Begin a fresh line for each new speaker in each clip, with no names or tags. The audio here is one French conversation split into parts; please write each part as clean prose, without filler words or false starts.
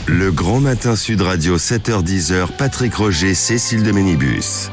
Le Grand Matin Sud Radio, 7h-10h, Patrick Roger, Cécile de Ménibus.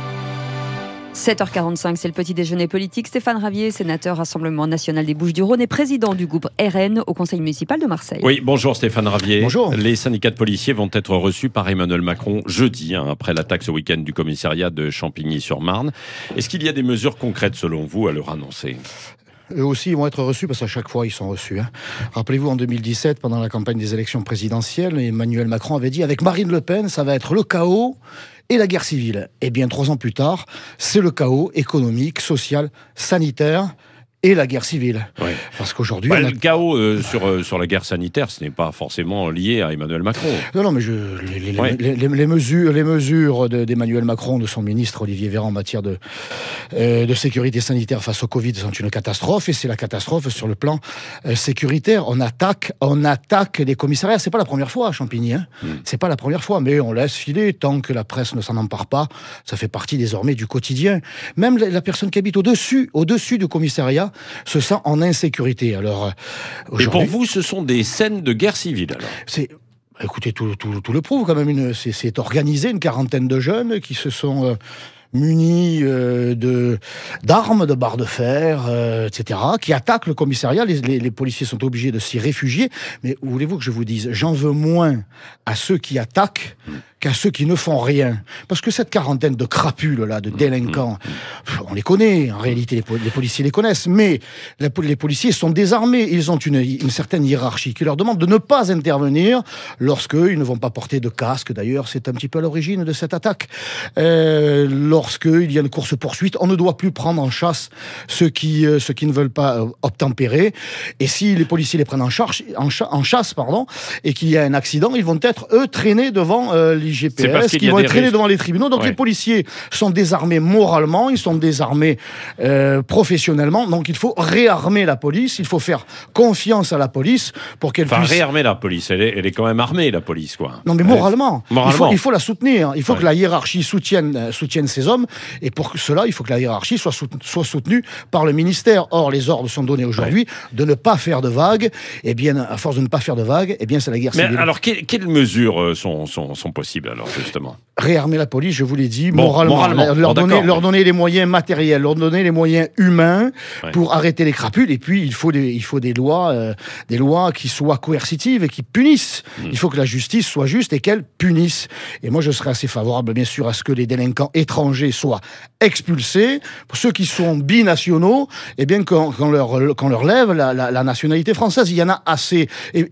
7h45, c'est le petit déjeuner politique. Stéphane Ravier, sénateur Rassemblement National des Bouches-du-Rhône et président du groupe RN au Conseil municipal de Marseille.
Oui, bonjour Stéphane Ravier.
Bonjour.
Les syndicats de policiers vont être reçus par Emmanuel Macron jeudi, après l'attaque ce week-end du commissariat de Champigny-sur-Marne. Est-ce qu'il y a des mesures concrètes selon vous à leur annoncer ?
Eux aussi, ils vont être reçus parce qu'à chaque fois, ils sont reçus. Rappelez-vous, en 2017, pendant la campagne des élections présidentielles, Emmanuel Macron avait dit « Avec Marine Le Pen, ça va être le chaos et la guerre civile ». Eh bien, 3 ans plus tard, c'est le chaos économique, social, sanitaire et la guerre civile. Oui. Parce qu'aujourd'hui...
Le chaos sur la guerre sanitaire, ce n'est pas forcément lié à Emmanuel Macron.
Non, mais les mesures d'Emmanuel Macron, de son ministre Olivier Véran en matière de sécurité sanitaire face au Covid sont une catastrophe, et c'est la catastrophe sur le plan sécuritaire. On attaque les commissariats. C'est pas la première fois à Champigny. C'est pas la première fois, mais on laisse filer tant que la presse ne s'en empare pas. Ça fait partie désormais du quotidien. Même la personne qui habite au-dessus du commissariat se sent en insécurité. Alors,
et pour vous, ce sont des scènes de guerre civile, alors ?
Écoutez, tout le prouve quand même. C'est organisé, une quarantaine de jeunes qui se sont munis d'armes, de barres de fer, etc., qui attaquent le commissariat. Les policiers sont obligés de s'y réfugier. Mais voulez-vous que je vous dise, j'en veux moins à ceux qui attaquent qu'à ceux qui ne font rien. Parce que cette quarantaine de crapules, là, de délinquants, on les connaît, en réalité, les policiers les connaissent, mais les policiers sont désarmés, ils ont une certaine hiérarchie qui leur demande de ne pas intervenir lorsqu'ils ne vont pas porter de casque. D'ailleurs, c'est un petit peu à l'origine de cette attaque. Lorsqu'il y a une course-poursuite, on ne doit plus prendre en chasse ceux qui ne veulent pas obtempérer. Et si les policiers les prennent en chasse, et qu'il y a un accident, ils vont être, eux, traînés devant l'IGPS, qui vont être traînés devant les tribunaux. Donc les policiers sont désarmés moralement, ils sont désarmés professionnellement. Donc il faut réarmer la police, il faut faire confiance à la police pour qu'elle puisse...
réarmer la police, elle est quand même armée, la police, quoi.
Non, mais moralement. Il faut la soutenir. Il faut que la hiérarchie soutienne ces hommes, et pour cela, il faut que la hiérarchie soit soutenue par le ministère. Or, les ordres sont donnés aujourd'hui de ne pas faire de vagues. Eh bien, à force de ne pas faire de vagues, eh bien, c'est la guerre civile.
Mais alors, quelles mesures sont possibles, alors, justement ?
Réarmer la police, je vous l'ai dit, moralement. Leur donner les moyens matériels, leur donner les moyens humains pour arrêter les crapules. Et puis, il faut des lois qui soient coercitives et qui punissent. Il faut que la justice soit juste et qu'elle punisse. Et moi, je serais assez favorable, bien sûr, à ce que les délinquants étrangers soient expulsés. Pour ceux qui sont binationaux, eh bien, qu'on leur lève la nationalité française. Il y en a assez.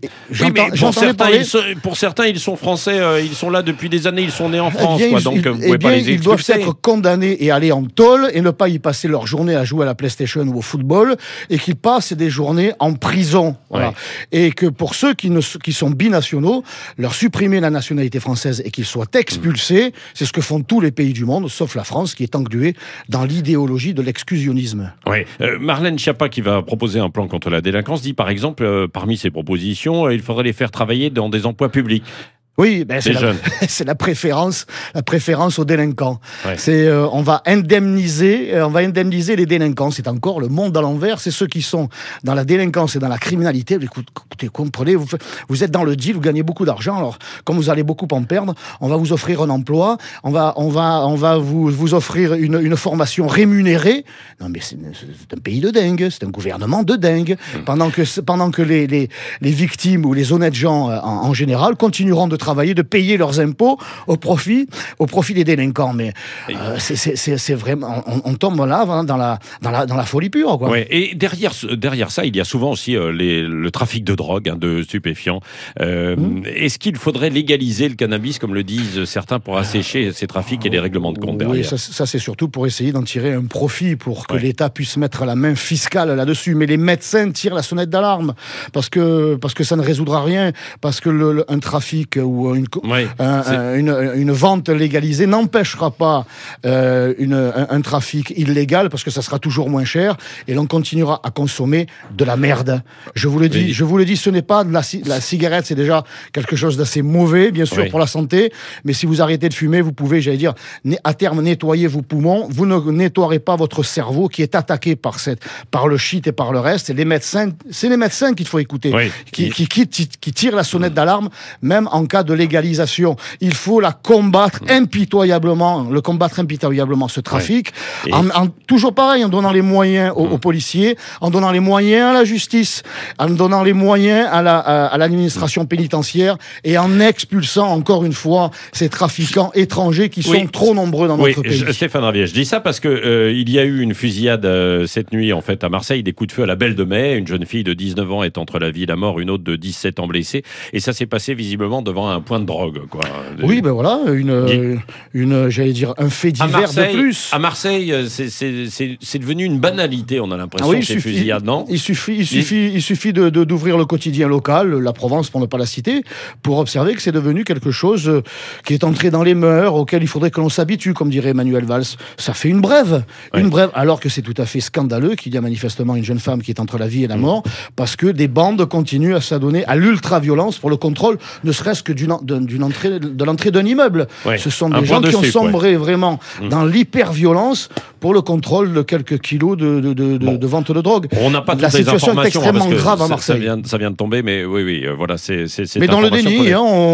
Pour certains, ils sont français, ils sont là depuis des années, ils sont nés en France. Donc, vous pouvez pas les expulser.
Ils doivent être condamnés et aller en tôle et ne pas y passer leur journée à jouer à la PlayStation ou au football, et qu'ils passent des journées en prison. Voilà. Et que pour ceux qui sont binationaux, leur supprimer la nationalité française et qu'ils soient expulsés, c'est ce que font tous les pays du monde, sauf la France, qui est engluée dans l'idéologie de l'exclusionnisme.
Oui. Marlène Schiappa, qui va proposer un plan contre la délinquance, dit par exemple, parmi ses propositions, il faudrait les faire travailler dans des emplois publics.
Oui, c'est la préférence aux délinquants. On va indemniser les délinquants. C'est encore le monde à l'envers. C'est ceux qui sont dans la délinquance et dans la criminalité. Écoutez, comprenez, vous êtes dans le deal, vous gagnez beaucoup d'argent. Alors, comme vous allez beaucoup en perdre, on va vous offrir un emploi, on va vous offrir une formation rémunérée. Non, mais c'est un pays de dingue, c'est un gouvernement de dingue. Pendant que les victimes ou les honnêtes gens en général continueront de travailler, de payer leurs impôts au profit des délinquants. Mais c'est vraiment, on tombe là dans la folie pure, quoi.
Ouais. Et derrière ça, il y a souvent aussi le trafic de drogue, de stupéfiants. Est-ce qu'il faudrait légaliser le cannabis, comme le disent certains, pour assécher ces trafics et les règlements de compte derrière ?
Oui, ça c'est surtout pour essayer d'en tirer un profit, pour que l'État puisse mettre la main fiscale là-dessus. Mais les médecins tirent la sonnette d'alarme parce que ça ne résoudra rien, parce que un trafic ou
Oui,
une vente légalisée n'empêchera pas un trafic illégal, parce que ça sera toujours moins cher et l'on continuera à consommer de la merde. Je vous le dis, ce n'est pas de la cigarette, c'est déjà quelque chose d'assez mauvais, bien sûr, pour la santé, mais si vous arrêtez de fumer, vous pouvez, j'allais dire, à terme nettoyer vos poumons, vous ne nettoierez pas votre cerveau qui est attaqué par le shit et par le reste. Et c'est les médecins qu'il faut écouter, qui tirent la sonnette d'alarme, même en cas de légalisation. Il faut le combattre impitoyablement, ce trafic, toujours pareil, en donnant les moyens aux policiers, en donnant les moyens à la justice, en donnant les moyens à l'administration pénitentiaire et en expulsant encore une fois ces trafiquants étrangers qui sont trop nombreux dans notre pays.
Stéphane Ravier, je dis ça parce que il y a eu une fusillade cette nuit en fait à Marseille, des coups de feu à la Belle de Mai. Une jeune fille de 19 ans est entre la vie et la mort, une autre de 17 ans blessée, et ça s'est passé visiblement devant un point de drogue, quoi.
Oui, ben voilà, j'allais dire un fait divers de plus.
À Marseille, c'est devenu une banalité, on a l'impression, ces fusillades, non ?
Il suffit d'ouvrir le quotidien local, La Provence pour ne pas la citer, pour observer que c'est devenu quelque chose qui est entré dans les mœurs, auquel il faudrait que l'on s'habitue, comme dirait Manuel Valls. Ça fait une brève, alors que c'est tout à fait scandaleux qu'il y a manifestement une jeune femme qui est entre la vie et la mort, parce que des bandes continuent à s'adonner à l'ultra-violence pour le contrôle, ne serait-ce que de l'entrée d'un immeuble. Ce sont des gens qui ont sombré vraiment dans l'hyper-violence pour le contrôle de quelques kilos de vente de drogue.
On n'a pas toutes
la
les
situation
informations,
est extrêmement grave à Marseille.
Ça vient de tomber, mais voilà, c'est.
Mais dans le déni,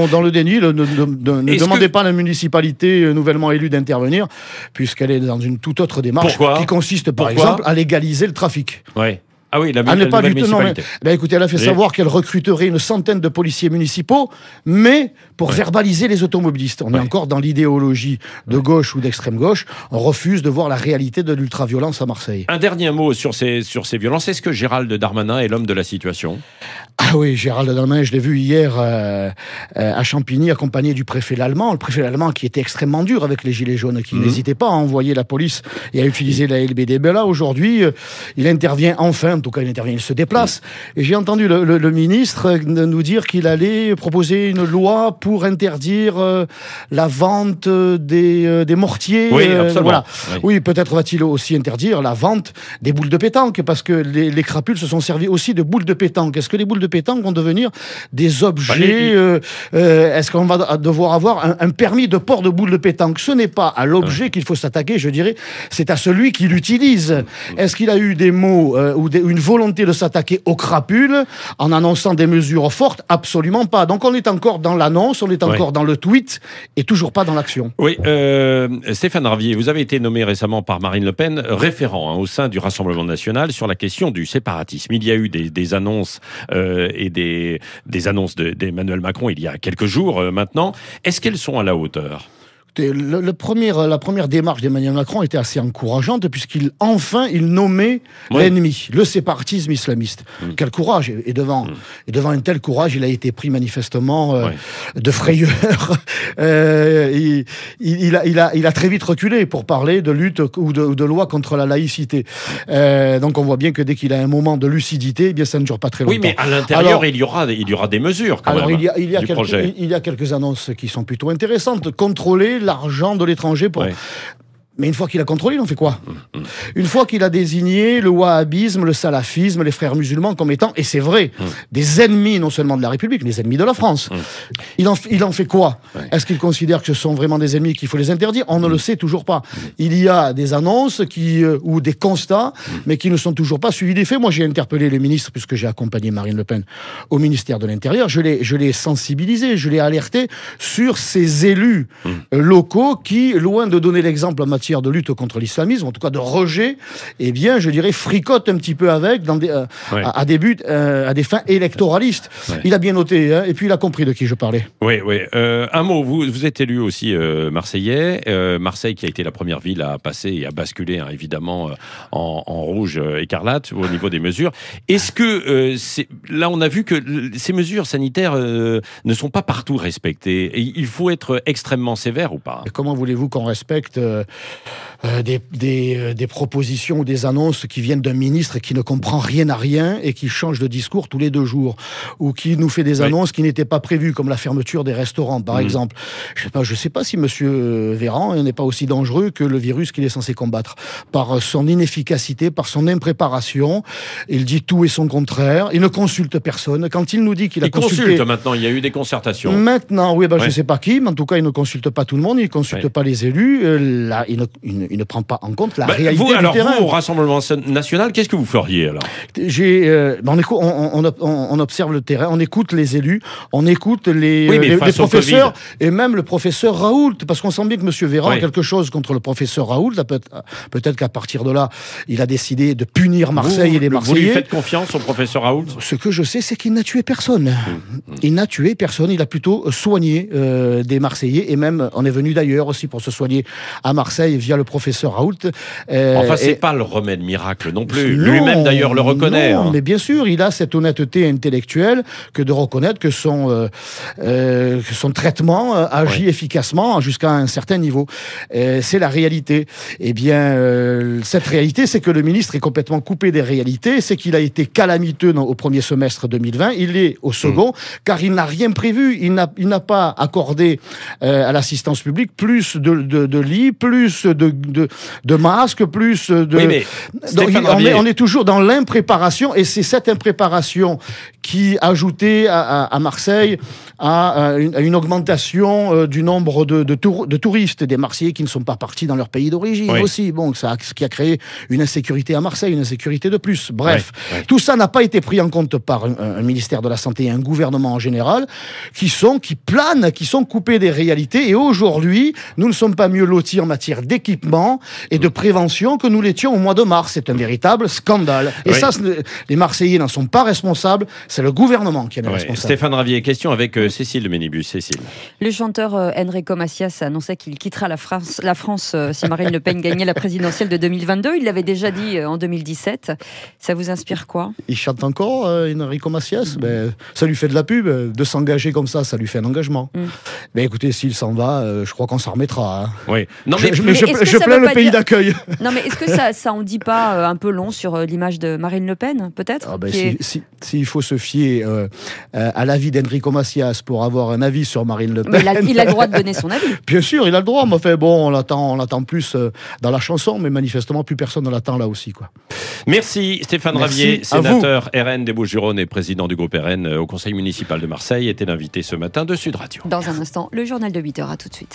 ne demandez pas à la municipalité nouvellement élue d'intervenir, puisqu'elle est dans une toute autre démarche qui consiste, par exemple, à légaliser le trafic.
Ah oui, la
nouvelle
municipalité.
Écoutez, elle a fait savoir qu'elle recruterait une centaine de policiers municipaux, mais pour verbaliser les automobilistes. On est encore dans l'idéologie de gauche ou d'extrême gauche. On refuse de voir la réalité de l'ultra-violence à Marseille.
Un dernier mot sur ces violences. Est-ce que Gérald Darmanin est l'homme de la situation ?
Ah oui, Gérald Darmanin, je l'ai vu hier à Champigny, accompagné du préfet Lallemand. Le préfet Lallemand qui était extrêmement dur avec les Gilets jaunes, qui n'hésitait pas à envoyer la police et à utiliser la LBD. Ben là, aujourd'hui, il intervient enfin. En tout cas, il se déplace. Et j'ai entendu le ministre nous dire qu'il allait proposer une loi pour interdire la vente des mortiers.
Oui, absolument.
Voilà. Oui, peut-être va-t-il aussi interdire la vente des boules de pétanque, parce que les crapules se sont servis aussi de boules de pétanque. Est-ce que les boules de pétanque vont devenir des objets est-ce qu'on va devoir avoir un permis de port de boules de pétanque ? Ce n'est pas à l'objet qu'il faut s'attaquer, je dirais, c'est à celui qui l'utilise. Est-ce qu'il a eu des mots ou une volonté de s'attaquer aux crapules en annonçant des mesures fortes? Absolument pas. Donc on est encore dans l'annonce, on est encore dans le tweet et toujours pas dans l'action.
Oui, Stéphane Ravier, vous avez été nommé récemment par Marine Le Pen référent au sein du Rassemblement national sur la question du séparatisme. Il y a eu des annonces et des annonces d'Emmanuel Macron il y a quelques jours maintenant. Est-ce qu'elles sont à la hauteur ?
La première démarche d'Emmanuel Macron était assez encourageante, puisqu'il nommait l'ennemi, le séparatisme islamiste. Quel courage! Et devant un tel courage, il a été pris manifestement de frayeur. Il a très vite reculé pour parler de lutte ou de loi contre la laïcité. Donc on voit bien que dès qu'il a un moment de lucidité, eh bien ça ne dure pas très longtemps.
Oui, mais à l'intérieur, il y aura des mesures quand même.
Il y a quelques annonces qui sont plutôt intéressantes. Contrôler l'argent de l'étranger pour... Mais une fois qu'il a contrôlé, il en fait quoi ? Une fois qu'il a désigné le wahhabisme, le salafisme, les frères musulmans comme étant, et c'est vrai, des ennemis non seulement de la République, mais des ennemis de la France. Il en fait quoi ? Est-ce qu'il considère que ce sont vraiment des ennemis qu'il faut les interdire ? On ne le sait toujours pas. Il y a des annonces ou des constats, mais qui ne sont toujours pas suivis des faits. Moi, j'ai interpellé le ministre, puisque j'ai accompagné Marine Le Pen au ministère de l'Intérieur. Je l'ai sensibilisé, je l'ai alerté sur ces élus locaux qui, loin de donner l'exemple en matière de lutte contre l'islamisme, en tout cas de rejet, eh bien, je dirais, fricote un petit peu avec à des fins électoralistes. Il a bien noté, et puis il a compris de qui je parlais.
Oui. Un mot, vous êtes élu aussi marseillais. Marseille qui a été la première ville à passer et à basculer, évidemment, en rouge écarlate au niveau des mesures. Est-ce que, là, on a vu que ces mesures sanitaires ne sont pas partout respectées. Et il faut être extrêmement sévère ou pas ?
Et comment voulez-vous qu'on respecte des propositions ou des annonces qui viennent d'un ministre qui ne comprend rien à rien et qui change de discours tous les 2 jours, ou qui nous fait des annonces qui n'étaient pas prévues, comme la fermeture des restaurants, par exemple. Je sais pas si Monsieur Véran n'est pas aussi dangereux que le virus qu'il est censé combattre. Par son inefficacité, par son impréparation, il dit tout et son contraire. Il ne consulte personne. Quand il nous dit qu'il a consulté...
consulte maintenant, il y a eu des concertations.
Maintenant, oui, je sais pas qui, mais en tout cas, il ne consulte pas tout le monde, il ne consulte pas les élus. Là, il ne prend pas en compte la réalité du terrain.
Vous, au Rassemblement National, qu'est-ce que vous feriez alors ?
On observe le terrain, on écoute les élus, on écoute les professeurs, et même le professeur Raoult, parce qu'on sent bien que M. Véran a quelque chose contre le professeur Raoult. Peut-être qu'à partir de là, il a décidé de punir Marseille et les Marseillais.
Vous lui faites confiance au professeur Raoult ?
Ce que je sais, c'est qu'il n'a tué personne. Il n'a tué personne, il a plutôt soigné des Marseillais, et même on est venu d'ailleurs aussi pour se soigner à Marseille via le professeur Raoult.
C'est pas le remède miracle non plus. Lui-même d'ailleurs le reconnaît.
Non, mais bien sûr, il a cette honnêteté intellectuelle que de reconnaître que son traitement agit efficacement jusqu'à un certain niveau. C'est la réalité. Eh bien, cette réalité, c'est que le ministre est complètement coupé des réalités, c'est qu'il a été calamiteux au premier semestre 2020, il est au second, car il n'a rien prévu, il n'a pas accordé à l'assistance publique plus de lits, plus de masques, plus de... Donc, on est toujours dans l'impréparation, et c'est cette impréparation qui, ajoutée à Marseille, à une augmentation du nombre de touristes, des Marseillais qui ne sont pas partis dans leur pays d'origine aussi. Bon, ce qui a créé une insécurité à Marseille, une insécurité de plus. Bref, tout ça n'a pas été pris en compte par un ministère de la Santé et un gouvernement en général, qui planent, qui sont coupés des réalités. Et aujourd'hui, nous ne sommes pas mieux lotis en matière d'équipement et de prévention que nous l'étions au mois de mars. C'est un véritable scandale. Et ça, les Marseillais n'en sont pas responsables, c'est le gouvernement qui en est responsable.
Stéphane Ravier, question avec Cécile de Ménibus. Cécile.
Le chanteur Enrico Macias annonçait qu'il quittera la France si Marine Le Pen gagnait la présidentielle de 2022. Il l'avait déjà dit en 2017. Ça vous inspire quoi ?
Il chante encore, Enrico Macias. Ça lui fait de la pub. De s'engager comme ça lui fait un engagement. Écoutez, s'il s'en va, je crois qu'on s'en remettra. Hein.
Oui.
Non, mais je plains le pays d'accueil.
Non, mais est-ce que ça en dit pas un peu long sur l'image de Marine Le Pen, peut-être ?
S'il faut se fier à l'avis d'Enrico Macias pour avoir un avis sur Marine Le Pen...
Mais il a le droit de donner son avis.
Bien sûr, il a le droit. Mais on l'attend plus dans la chanson, mais manifestement, plus personne ne l'attend là aussi, quoi.
Merci Stéphane Ravier, sénateur RN des Bouches-du-Rhône et président du groupe RN au Conseil municipal de Marseille, était l'invité ce matin de Sud Radio.
Dans un instant, le journal de 8h, à tout de suite.